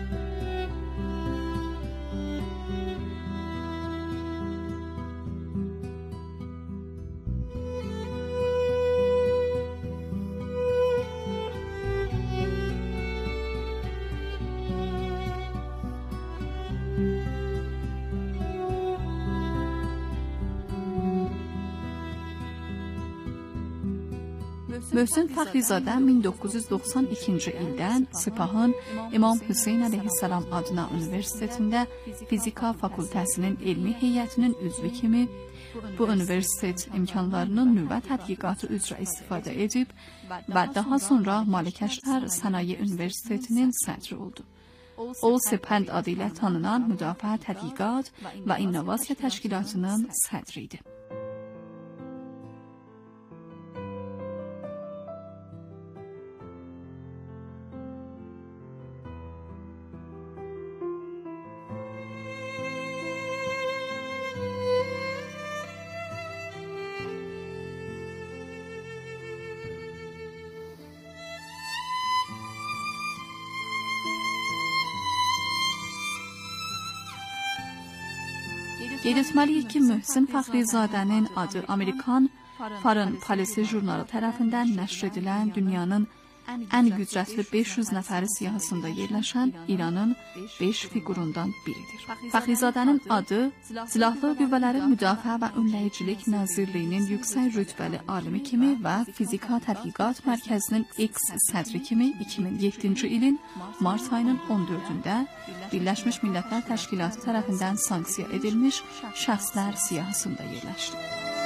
Speaker 9: Möhsün Fəxrizadə min doqquz yüz doxsan ikinci ildən Sepahın İmam Hüseyn əleyhissalam adına universitetində fizika fakültəsinin elmi heyətinin üzvü kimi bu universitet imkanlarının nüvə tədqiqatı üzrə istifadə edib və daha sonra Malikəşlər Sənaye Universitetinin sədri oldu. O, Sepənd adı ilə tanınan Müdafiə Tədqiqat və İnnovasiya Təşkilatının sədri idi. Qeyd etməliyik ki, Möhsün Fəxrizadənin adı Amerikan Foreign Policy jurnalı tərəfindən nəşr edilən dünyanın ən qüdrətli beş yüz nəfəri siyahısında yerləşən İranın beş fiqurundan biridir. Fəxrizadənin adı Silahlı Qüvvələrin Müdafiə və Önləyicilik Nazirliyinin yüksək rütbəli alimi kimi və Fizika Tədqiqat Mərkəzinin eks sədri kimi iki min yeddinci ilin mart ayının on dördündə Birləşmiş Millətlər Təşkilatı tərəfindən sanksiya edilmiş şəxslər siyahısında yerləşdi.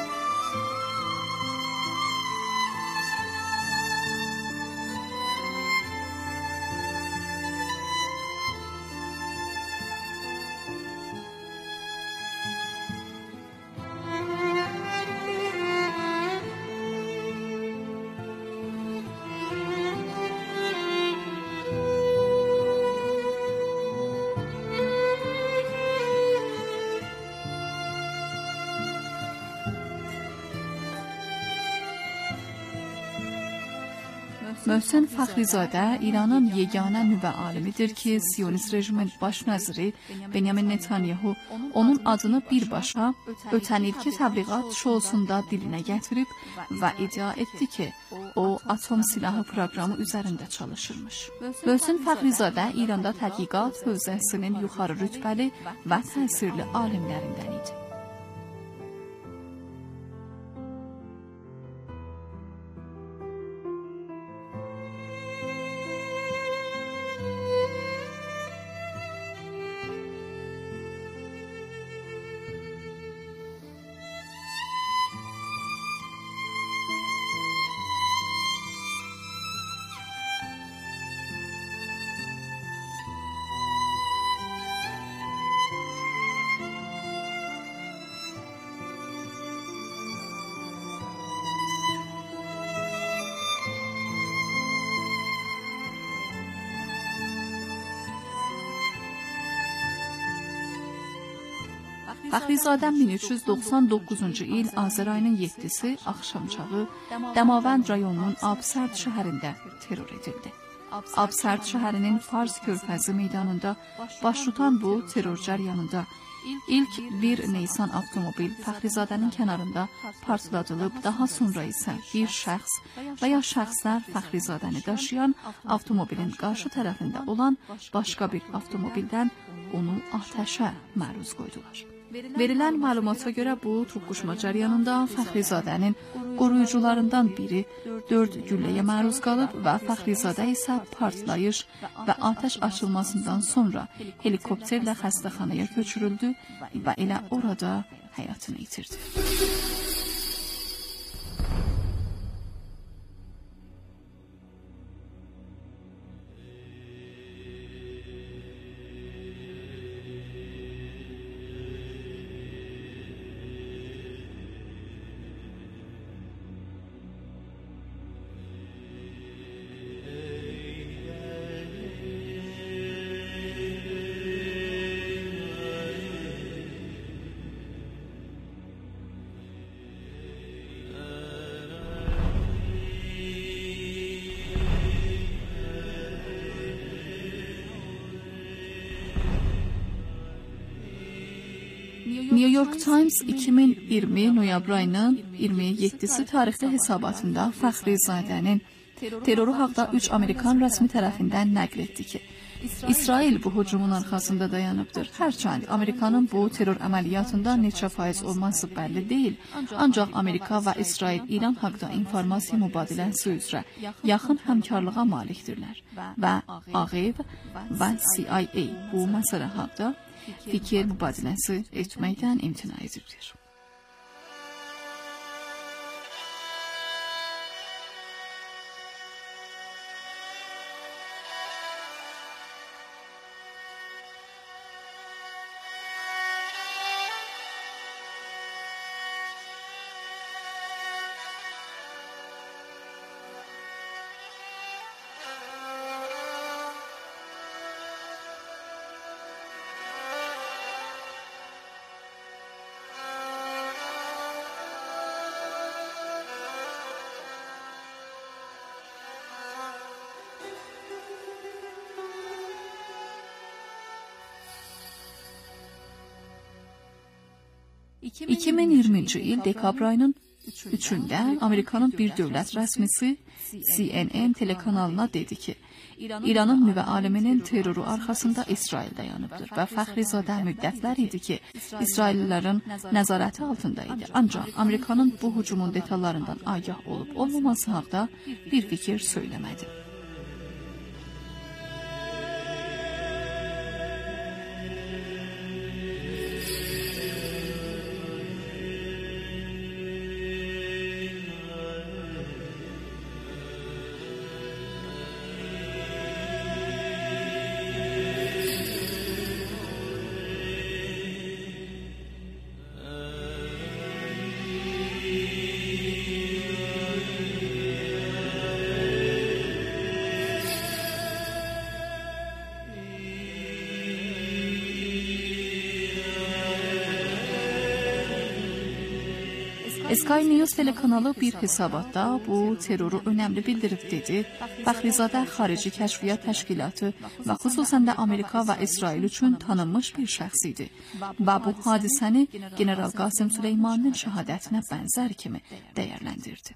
Speaker 9: Möhsen Fəxrizadə İranın yeganə nüvə alimidir ki, Siyonist rejimin baş naziri Benyamin Netanyahu onun adını birbaşa ötən ilki təbliğat şousunda dilinə gətirib və iddia etdi ki, o atom silahı proqramı üzərində çalışırmış. Möhsen Fəxrizadə İranda tədqiqat hövzəsinin yuxarı rütbəli və təsirli alimlərindən idi. Fəxrizadə min üç yüz doxsan doqquzuncu il Azər ayının yeddisi axşamçağı Dəmavənd rayonunun Absərd şəhərində terror edildi. Absərd şəhərinin Fars körfəzi meydanında baş tutan bu terror cəryanında ilk bir Neysan avtomobil Fəxrizadənin kənarında partladılıb, daha sonra isə bir şəxs və ya şəxslər Fəxrizadəni daşıyan avtomobilin qarşı tərəfində olan başqa bir avtomobildən onu atəşə məruz qoydular. Verilən məlumata görə bu toqquşma cəryanında Fəxrizadənin qoruyucularından biri dörd gülləyə məruz qalıb və Fəxrizadə isə partlayış və atəş açılmasından sonra helikopterlə xəstəxanaya köçürüldü və elə orada həyatını itirdi. New York Times iki min iyirmi noyabr ayının iyirmi yeddisi tarixli hesabatında Fəxrizadənin terroru haqda üç Amerikan rəsmi tərəfindən nəql etdi ki, İsrail bu hücumun arxasında dayanıbdır. Hərçənd Amerikanın bu terror əməliyyatında neçə faiz olması bəlli deyil, ancaq Amerika və İsrail İran haqda informasiya mübadiləsi üzrə yaxın həmkarlığa malikdirlər və Ağ Ev və C I A bu məsələ haqda fikir mübadiləsi etməkdən imtina edibdir. iki min iyirminci il dekabr ayının üçündə Amerikanın bir dövlət rəsmisi C N N telekanalına dedi ki, İranın nüvə aliminin terroru arxasında İsrail dayanıbdır və Fəxrizadə müddətlər idi ki, İsraillilərin nəzarəti altında idi. Ancaq Amerikanın bu hücumun detallarından agah olub olmaması haqda bir fikir söyləmədi. Sky News telekanalı bir hesabatda bu terroru önemli bildirib dedi. Fəxrizadə xarici kəşfiyyat təşkilatı və xüsusən də Amerika və İsrail üçün tanınmış bir şəxs idi. Və bu hadisəni General Qasım Süleymaninin şəhadətinə bənzər kimi dəyərləndirdi.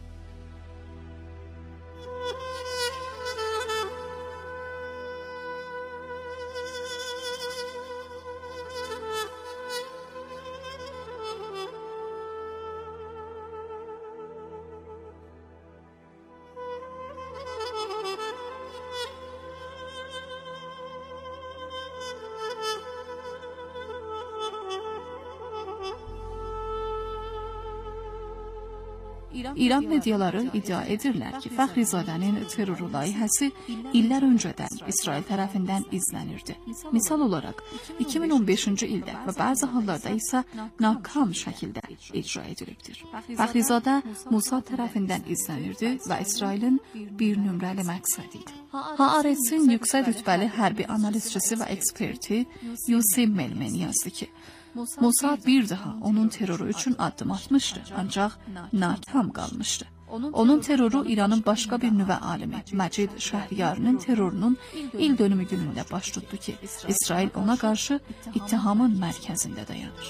Speaker 9: İran mediaları iddia edirlər ki, Fəxrizadənin terroru layihəsi illər öncədən İsrail tərəfindən izlənirdi. Misal olaraq, iki min on beşinci ildə və bəzi hallarda isə nakam şəkildə icra edilibdir. Fəxrizadə Mossad tərəfindən izlənirdi və İsrailin bir nömrəli məqsədi idi. Haaretzin yüksək rütbəli hərbi analizçisi və eksperti Yossi Melmen yazdı ki, Mossad bir daha onun terroru üçün addım atmışdı, ancaq nakam qalmışdı. Onun terroru İranın başqa bir nüvə alimi Məcid Şəhriyarının terrorunun il dönümü günündə baş tutdu ki, İsrail ona qarşı ittihamın mərkəzində dayanır.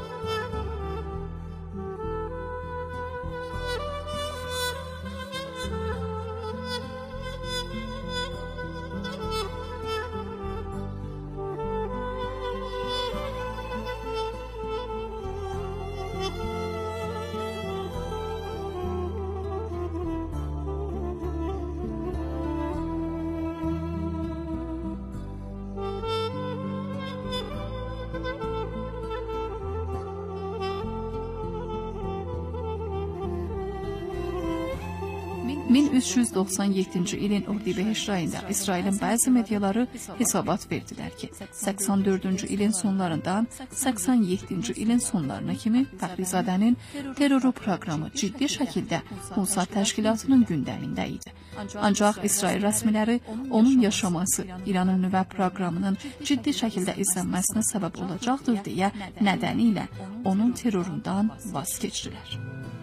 Speaker 9: min üç yüz doxsan yeddinci ilin Ordibeheş ayında İsrailin bəzi mediaları hesabat verdilər ki, səksən dördüncü ilin sonlarından səksən yeddinci ilin sonlarına kimi Fəxrizadənin terroru proqramı ciddi şəkildə Mossad təşkilatının gündəmində idi. Ancaq İsrail rəsmiləri onun yaşaması İranın nüvə proqramının ciddi şəkildə izlənməsinə səbəb olacaqdır deyə nədəni ilə onun terrorundan vaz keçdilər.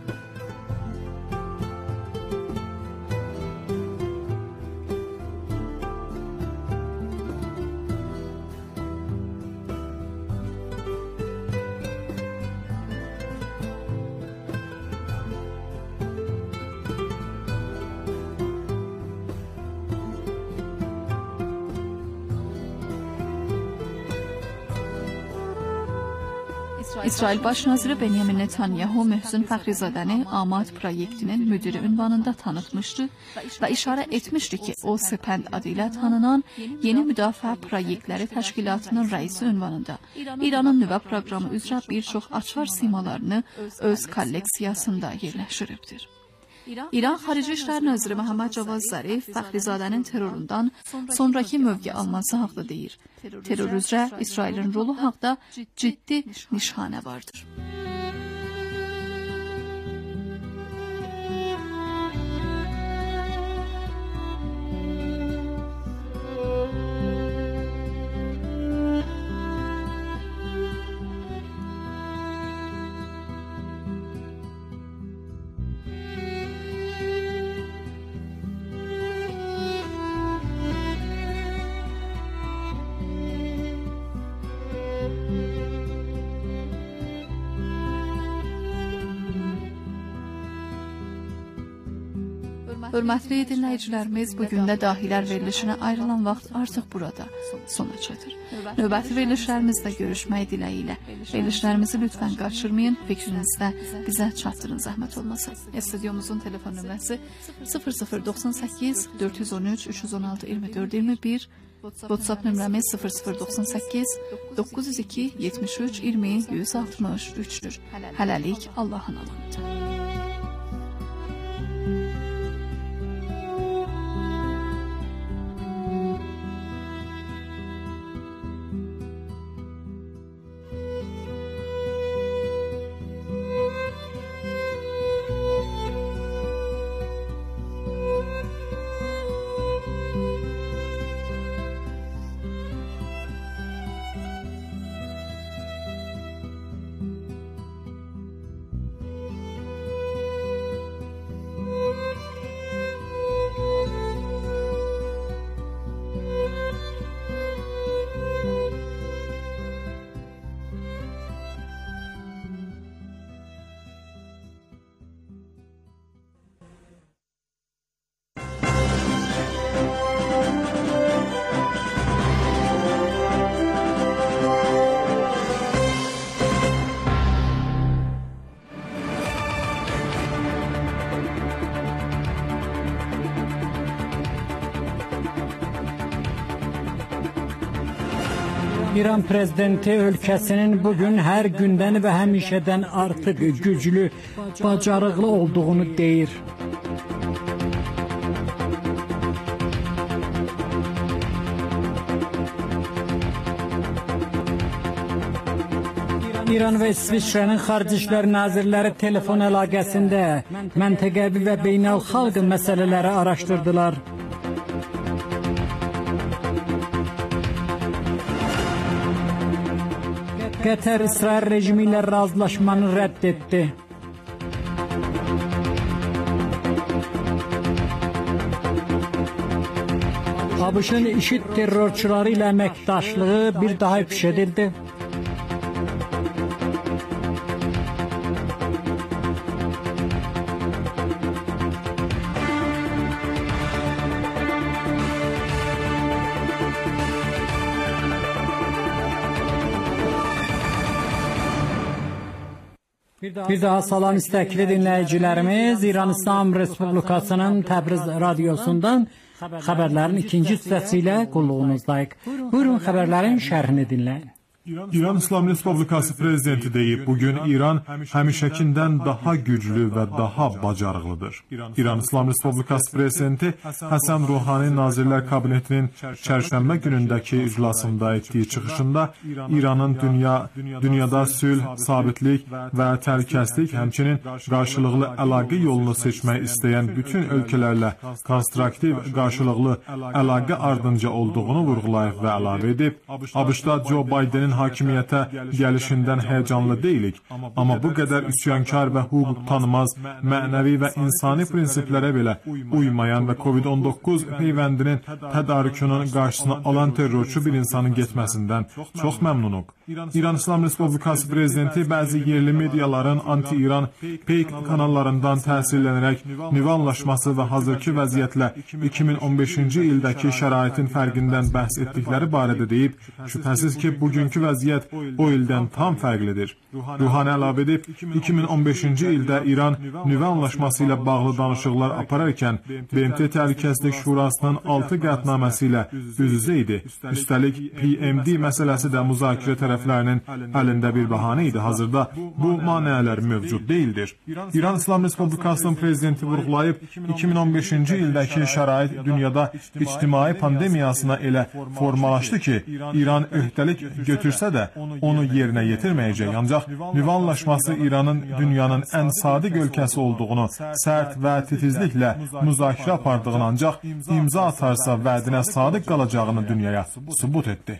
Speaker 9: İsrail Baş naziri Benyamin Netanyahu Möhsün Fəxrizadəni Amad proyektinin müdiri ünvanında tanıtmışdı və işarə etmişdi ki, o Sepənd adı ilə tanınan Yeni Müdafiə Proyektləri Təşkilatının rəisi ünvanında İranın nüvə proqramı üzrə bir çox açar simalarını öz kolleksiyasında yerləşdiribdir. İran Xarici İşlər Naziri Məhəmməd Cavad Zərif Fəxrizadənin terrorundan sonraki mövqe alması haqda deyir. Terror üzrə İsrailin rolu haqda ciddi nişanə vardır. Hörmətli dinləyicilərimiz, bugün də dahilər verilişinə ayrılan vaxt artıq burada sona çatır. Növbəti verilişlərimizdə görüşmək diləyilə. Verilişlərimizi lütfən qaçırmayın, fikrinizdə bizə çatdırın zəhmət olmasa. Stüdyomuzun telefon nömrəsi sıfır sıfır doxsan səkkiz dörd yüz on üç üç yüz on altı iyirmi dörd iyirmi bir, WhatsApp nömrəmiz sıfır sıfır doxsan səkkiz doqquz yüz iki yetmiş üç iyirmi yüz altmış üçdür. Hələlik Allahın amanıdır.
Speaker 10: İran prezidenti ölkəsinin bugün hər gündən və həmişədən artıq güclü, bacarıqlı olduğunu deyir. İran və İsviçrənin Xarici İşlər Nazirləri telefon əlaqəsində məntəqəvi və beynəlxalq məsələləri araşdırdılar. Qətər İsrail rejimi ilə razılaşmanı rədd etdi. ABŞ-ın IŞİD terrorçuları ilə əməkdaşlığı bir daha ifşa edildi. Bir daha salam istəkli dinləyicilərimiz, İran İslam Respublikasının Təbriz radiosundan xəbərlərin ikinci hissəsi ilə qulluğunuzdayıq. Buyurun xəbərlərin şərhini dinləyin.
Speaker 3: İran İslam Respublikası prezidenti deyib, bugün İran həmişəkindən daha güclü və daha bacarıqlıdır. İran İslam Respublikası prezidenti Həsən Ruhani Nazirlər Kabinetinin çərşənbə günündəki iclasında etdiyi çıxışında İranın dünya, dünyada sülh, sabitlik və təhlükəsizlik, həmçinin qarşılıqlı əlaqə yolunu seçmək istəyən bütün ölkələrlə konstruktiv qarşılıqlı əlaqə ardınca olduğunu vurğulayıb və əlavə edib, ABŞ-da Joe Bidenin hakimiyyətə gəlişindən həyəcanlı deyilik, amma bu qədər üsyankar və hüquq tanımaz, mənəvi və insani prinsiplərə belə uymayan və kovid on doqquz peyvəndinin tədarükünün qarşısını alan terrorçu bir insanın getməsindən çox məmnunuq. İran İslam Respublikası prezidenti bəzi yerli mediaların anti-İran peyk kanallarından təsirlənərək nüvə anlaşması və hazırki vəziyyətlə iki min on beşinci ildəki şəraitin fərqindən bəhs etdikləri barədə deyib, şübhəsiz ki, bugünkü vəziyyət o ildən tam fərqlidir. Ruhani əlavə edib, iki min on beşinci ildə İran nüvə anlaşması ilə bağlı danışıqlar apararkən B M T Təhlükəsizlik Şurasının altı qətnaməsi ilə üz-üzə idi. Üstəlik, P M D məsələsi də müzakirə tərəflərinin əlində bir bəhanə idi. Hazırda bu maneələr mövcud deyildir. İran İslam Respublikasının prezidenti vurğulayıb, iki min on beşinci ildəki şərait dünyada ictimai pandemiyasına elə formalaşdı ki, İran öhdəlik götürsə də onu yerinə yetirməyəcək. Ancaq nüvə anlaşması İranın dünyanın ən sadiq ölkəsi olduğunu, sərt və titizliklə müzakirə apardığını, ancaq imza atarsa vədinə sadiq qalacağını dünyaya sübut etdi.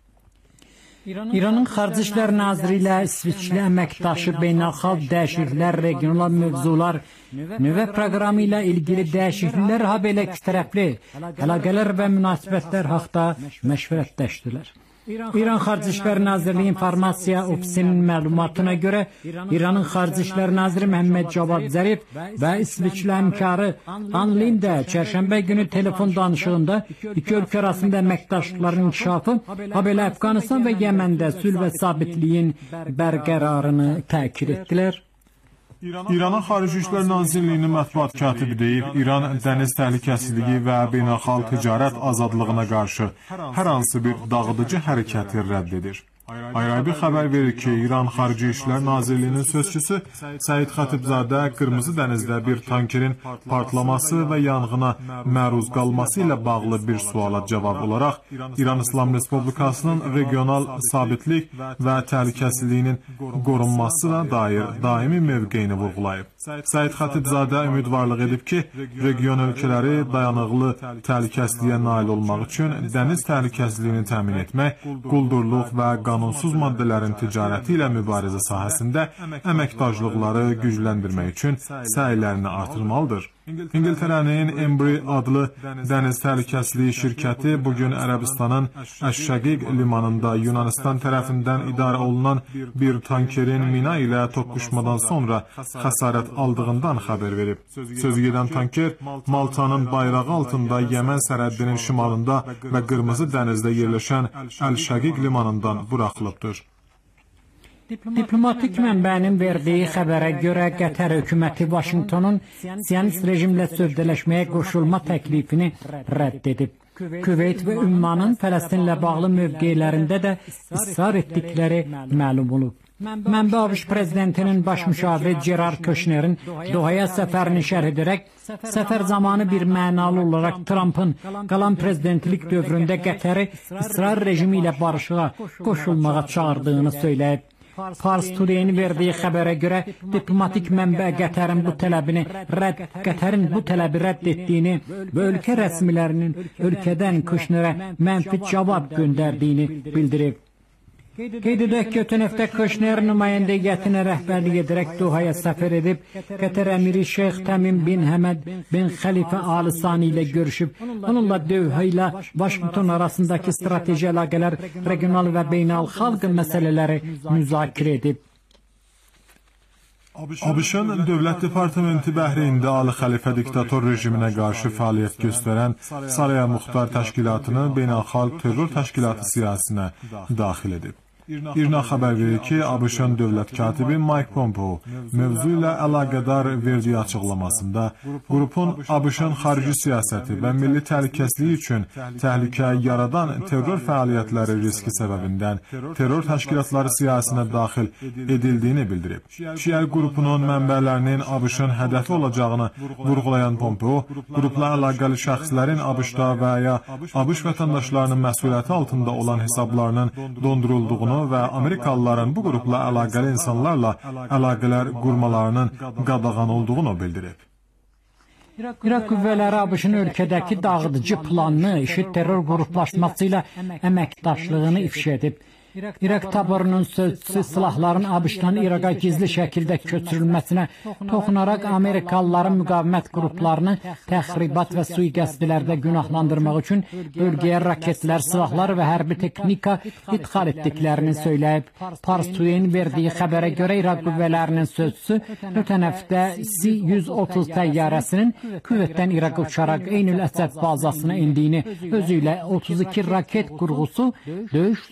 Speaker 10: İranın Xarici İşlər Naziri ilə İsviçrə əməkdaşı beynəlxalq dəyişikliklər, regional mövzular, nüvə proqramı ilə ilgili dəyişikliklər, habelə ikitərəfli əlaqələr və münasibətlər haqda məşvərətləşdilər. İran Xarici İşlər Nazirliyi İnformasiya Ofisinin məlumatına görə İranın Xarici İşlər Naziri Məhəmməd Cavad Zərif və İsviçrə həmkarı An Linde çərşənbə günü telefon danışığında iki ölkə arasında əməkdaşlıqların inkişafı, habelə Əfqanistan və Yəməndə sülh və sabitliyin bərqərarını təkid etdilər.
Speaker 3: İranın Xarici İşlər Nazirliyinin mətbuat katibi deyib, İran dəniz təhlükəsizliyi və beynəlxalq ticarət azadlığına qarşı hər hansı bir dağıdıcı hərəkəti rədd edir. Ayrabi xəbər verir ki, İran Xarici İşlər Nazirliyinin sözçüsü Səid Xatibzadə Qırmızı dənizdə bir tankerin partlaması və yanğına məruz qalması ilə bağlı bir suala cavab olaraq İran İslam Respublikasının regional sabitlik və təhlükəsizliyinin qorunmasına dair daimi mövqeyini vurğulayıb. Səid Xatibzadə ümidvarlıq edib ki, region ölkələri dayanıqlı təhlükəsizliyə nail olmaq üçün dəniz təhlükəsizliyini təmin etmək, quldurluq və qanunsuz maddələrin ticarəti ilə mübarizə sahəsində əməkdaşlıqları gücləndirmək üçün səylərini artırmalıdır. İngiltərənin Embry adlı dəniz təhlükəsizliyi şirkəti bugün Ərəbistanın Əş-Şəqiq limanında Yunanistan tərəfindən idarə olunan bir tankerin mina ilə toqquşmadan sonra xəsarət aldığından xəbər verib. Sözü gedən tanker Maltanın bayrağı altında Yəmən sərhəddinin şimalında və Qırmızı dənizdə yerləşən Əl-Şəqiq limanından buraxılıbdır.
Speaker 10: Diplomatik mənbənin verdiyi xəbərə görə Qətər hökuməti Vaşinqtonun Siyonist rejimlə sövdələşməyə qoşulma təklifini rədd edib. Küveyt və Ümmanın Fələstinlə bağlı mövqelərində də israr etdikləri məlum olub. Mənbə ABŞ prezidentinin baş müşaviri Gerard Kushnerin Dohaya səfərini şərh edərək, səfər zamanı bir mənalı olaraq Trumpın qalan prezidentlik dövründə Qətəri İsrail rejimi ilə barışığa qoşulmağa çağırdığını söyləyib. Fars Today-in verdiyi xəbərə görə diplomatik mənbə Qətərin bu tələbini rədd, Qətərin bu tələbi rədd etdiyini və ölkə rəsmilərinin ölkədən Kushnerə mənfi cavab göndərdiyini bildirib. Qeyd edək ki, ötən həftə Kushner nümayəndəliyyətinə rəhbərlik edərək Dohaya səfər edib, Qətər əmiri Şeyx Təmim bin Həməd bin Xəlifə Al Sani ilə görüşüb, onunla Doha ilə Vaşinqton arasındakı strateji əlaqələr, regional və beynəlxalq məsələləri müzakirə edib.
Speaker 3: ABŞ-ın Dövlət Departamenti Bəhreyndə Ali Xəlifə diktator rejiminə qarşı fəaliyyət göstərən Saraya Muxtar Təşkilatını beynəlxalq terror təşkilatı siyahısına daxil edib. İrna xəbər verir ki, ABŞ-ın dövlət katibi Mike Pompeo mövzu ilə əlaqədar verdiyi açıqlamasında qrupun ABŞ-ın xarici siyasəti və milli təhlükəsizlik üçün təhlükə yaradan terror fəaliyyətləri riski səbəbindən terror təşkilatları siyahısına daxil edildiyini bildirib. Şiə qrupunun mənbələrinin ABŞ-ın hədəfi olacağını vurğulayan Pompeo, qrupla əlaqəli şəxslərin ABŞ-da və ya ABŞ vətəndaşlarının məsuliyyəti altında olan hesablarının dondurulduğunu və Amerikalıların bu qrupla əlaqəli insanlarla əlaqələr qurmalarının qadağan olduğunu bildirib.
Speaker 10: İraq qüvvələri ABŞ-ın ölkədəki dağıdıcı planını, IŞİD terror qruplaşması ilə əməkdaşlığını ifşa edib. İraq taborunun sözçüsü silahların ABŞ-dan İraqa gizli şəkildə köçürülməsinə toxunaraq Amerikalıların müqavimət qruplarını təxribat və sui-qəsdlərdə günahlandırmaq üçün bölgəyə raketlər, silahlar və hərbi texnika idxal etdiklərini söyləyib. Pars Today-in verdiyi xəbərə görə İraq qüvvələrinin sözçüsü ötən həftə C yüz otuz təyyarəsinin Küveytdən İraqa uçaraq Eynül Əsəd bazasına indiyini, özü ilə otuz iki raket qurğusu, döyüş